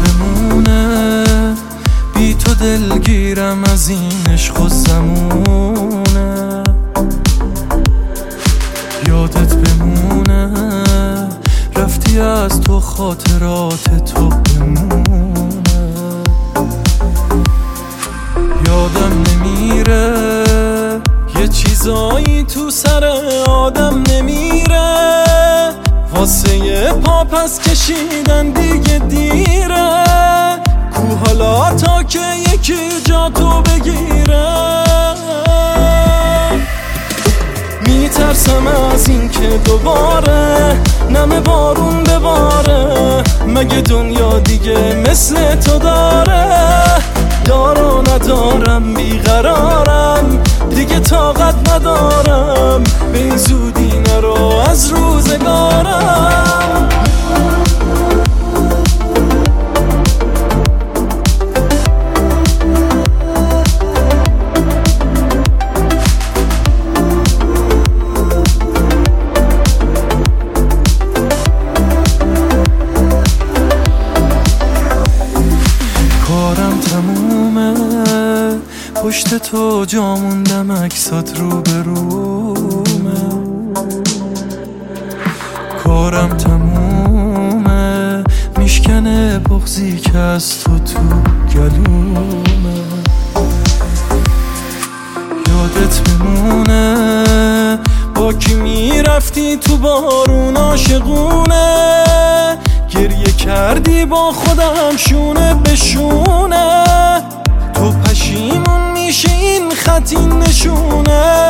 بمونه، بی تو دلگیرم از این عشق و زمونه. یادت بمونه رفتی از تو خاطرات تو بمونه. یادم نمیره یه چیزایی تو سر آدم نمیره، واسه یه پا پس کشیدن دیگه دیره. کو حالا تا که یکی جا تو بگیره. میترسم از این که دوباره نم بارون بباره، مگه دنیا دیگه مثل تو داره؟ دارو ندارم بیقرارم دیگه، طاقت ندارم به این زودی نرو از روزگارم. کارم تمومه پشت تو جا موندم، عکسات رو به رومه. کارم تمومه میشکنه بغضی که از تو گلومه. یادت بمونه با کی میرفتی تو بارون عاشقونه، گریه کردی با خودم شونه به شونه. تو پشیمون میشه این خط این نشونه.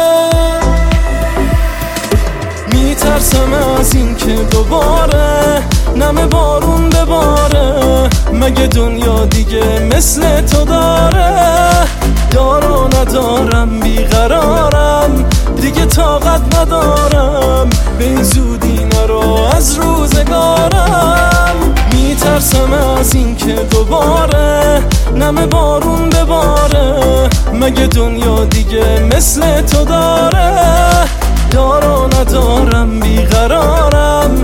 میترسم از این که دوباره نم بارون بباره، مگه دنیا دیگه مثل تو داره؟ دارو ندارم بیقرارم دیگه، طاقت ندارم به این زودی نرو از روزگارم. میترسم از این که دوباره نم بارون بباره، مگه دنیا دیگه مثل تو داره؟ دارو ندارم بیقرارم